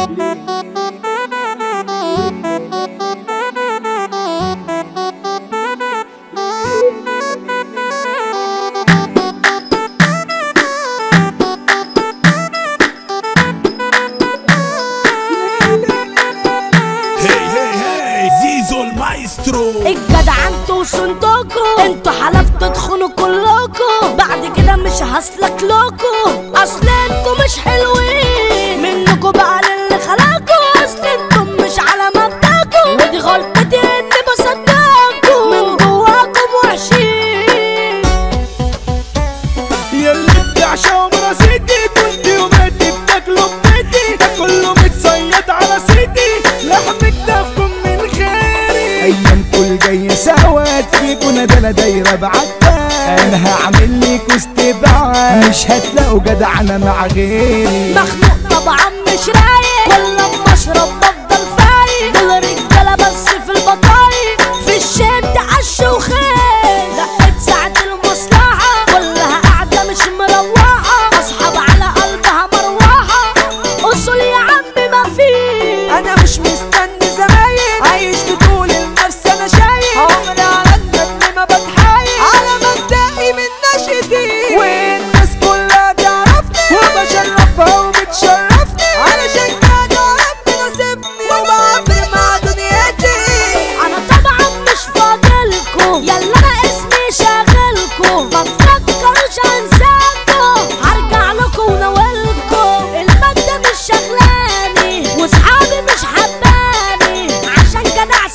الجدع انتوا وصندوقكوا، انتوا حلفتوا تخونوا كلكوا، بعد كده مش هسلك لكوا، اصل انتوا مش حلوين منكوا بقى للي خلقكوا، اصل انتوا مش على مبدأكوا، ودي غلطتي اني بصدقكوا، من جواكم وحشين. ياللي بتعشقوا مراسيتي كنت يوماتي بتاكلوا ببيتي، ده كله متصيد على سيتي، لحمك دفكم من غيري، ايامكوا الجاية سواد فيكوا ندالة دايرة بعدها، انا هعمل ليكوا استبعاد، مش هتلاقوا جدعنا مع غيري. مخنوق طبعا مش رايق، كل ما اشرب بفضل فايق، دول رجالة بس في البطايق، في الشد عش وخيل، لقيت ساعة المصلحة كلها قاعدة مش مروحة، اصحاب على قلبها مروحة، اصول يا عمي ما فيه. انا مش مستني زمايل، عايش بطول النفس انا شايل، عمري على الندم ما بتحايل، على مبدئي من نشأتي، والناس كلها تعرفني، وبشرفها وبتشرفني، علشان كده ربنا سيبني وبعبر مع دنيتي. انا طبعا مش فاضلكوا، يلا انا اسمي شاغلكوا، ما تفكروش انساكوا، هرجع لكوا وناولكوا، المادة مش شغلاني وصحابي مش حباني، عشان جدع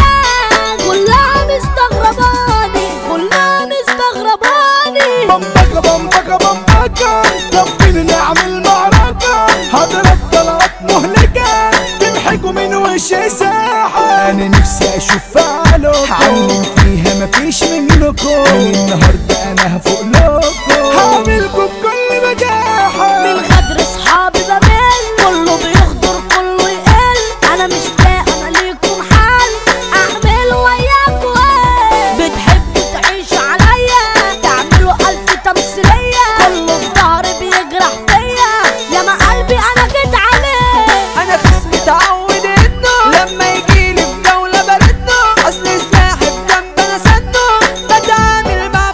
سلكان كلها مستغرباني، كلها مستغرباني. بمبكة بمبكة بمبكة ربنا نعمل معركة، هضرب طلقات مهلكة تمحكوا من وشي ساحة، انا نفسي اشوف فعلكم، هعلم فيها مفيش منكم، من النهاردة انا هفوق لكم، هعملكم بكل بجاحة. من غدر صحابي بمل، كله بيغدر كله يقل، انا مش لاقي انا ليكم حل، اعمل وياكوا ايه؟ بتحبوا تعيشوا عليا، تعملوا الف تمثيلية، كله في ظهري بيجرح فيا، يا ما قلبي انا جيت عليه. انا خصمي اتعود انه لما يجيلي في جولة بردنه، اصل سلاحي في جنب انا سنه، بتعامل مع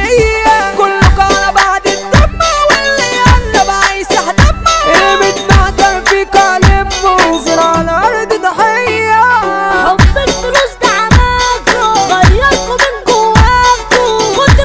بشرية كلكوا على بعض الدم، واللي يقلب عايز يحدمه، المتنعتر فيك علمه، انزل على ارض ضحية. حب الفلوس ده عماكوا، غيركوا من جواكوا، كتر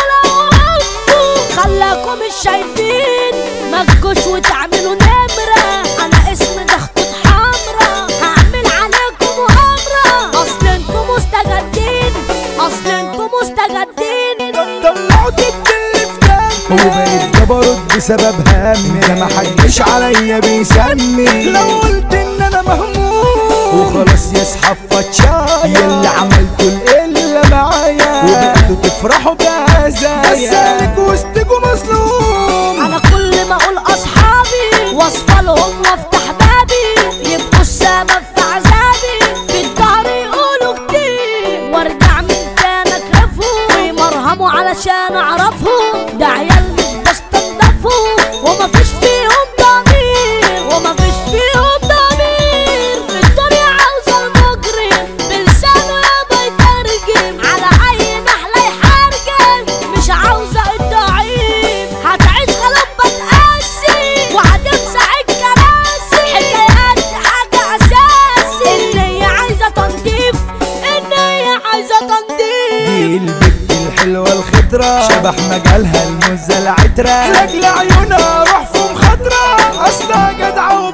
التملقوا خلاكوا مش شايفين، متجوش وتعملوا نمرة، انا اسمي ده خطوط حمرا، هعمل عليكم مؤامرة، اصل انتوا مستجدين، اصل انتوا مستجدين. طلعت الدل في دمي، وبقيت جبروت بسبب همي، ده محدش عليا بيسمي، لو قلت ان انا مهموم وخلاص يسحب فتشايا، ياللي عملتوا القلة معايا وبقيتوا تفرحوا بهزايا، بسالك وسطكوا مظلوم. انا كل ما اقول اصحابي واصفى لهم وافتح بابي، يبقوا السبب في عذابي، في الدهر يقولوا كتير، وارجع من تاني اكرفهم ويمرهموا علشان اعرفهم، ده عيال مش بستنضفهم ومفيش فيهم ضمير، ومفيش فيهم ضمير، في الدنيا عاوزة المجرم بلسانه يابا يترجم، على اي نحلة يحرجم، مش عاوزة الضعيف، هتعيش غلبة تقاسي وهتمسح الكراسي، حكايات حاجة اساسي، ان هي عايزة تنظيف، ان هي عايزة تنظيف. دي البت الحلوة الخضرة شبح مجالها المزة العترة، لاجل عيونها اروح في مخاطرة، اصلها جدعة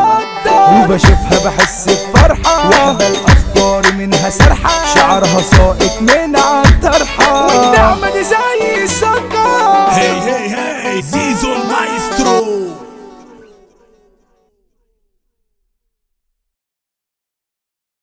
وبتقدر، وبشوفها بحس بفرحة، واحدة الافكار منها سرحة، شعرها صائب